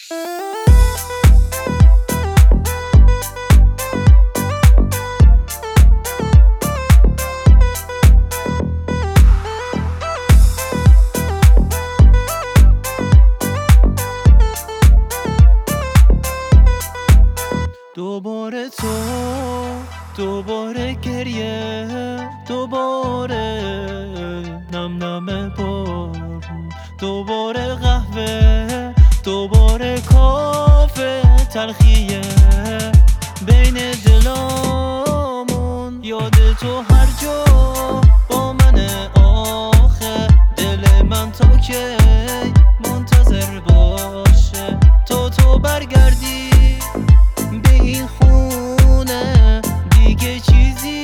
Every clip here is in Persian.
دوباره تو، دوباره گریه، دوباره نم نم بارون، دوباره قهوه، دوباره کافه، تلخیه بین دلامون. یاد تو هر جا با منه آخه، دل من تا کی منتظر باشه تو برگردی به این خونه. دیگه چیزی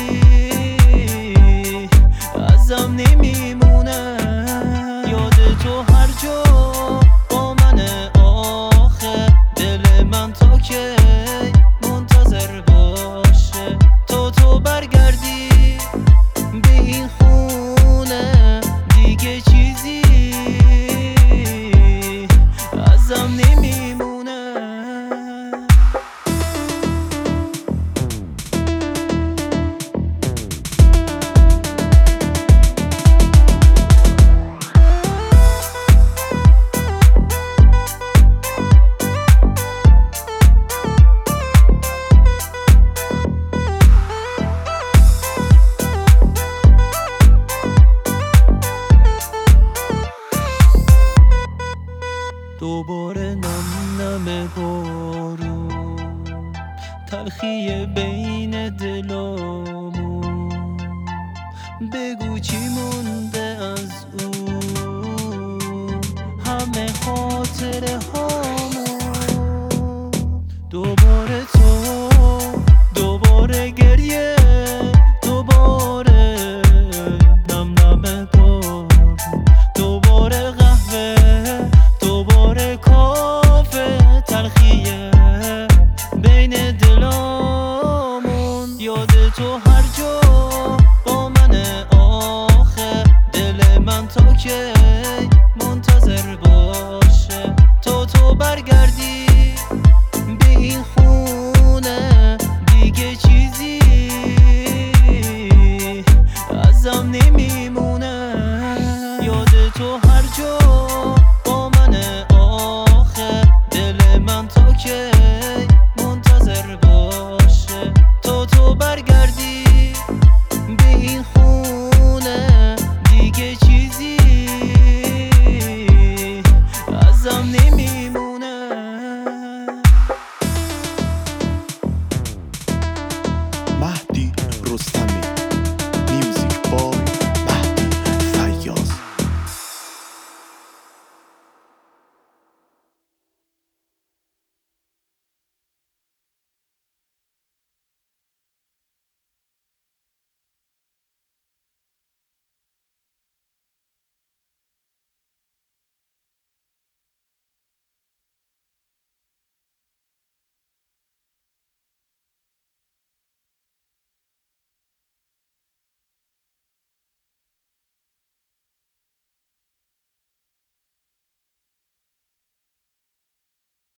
ازم نمیمونه. یاد تو هر جا با منه آخه، دل من تا کی منتظر باشه تو برگردی به این خونه. دیگه چیزی ازم نمیمونه. دوباره نم نم بارون، تلخی بین دلامون. بگو چی مونده از اون همه خاطره هامون. دوباره تو، دوباره گریه، دوباره نم نم بارون، دوباره قهوه، دوباره کافه، تلخیه بین دلامون. یاد تو هر جا با منه آخه، دل من تا کی منتظر باشه تو برگردی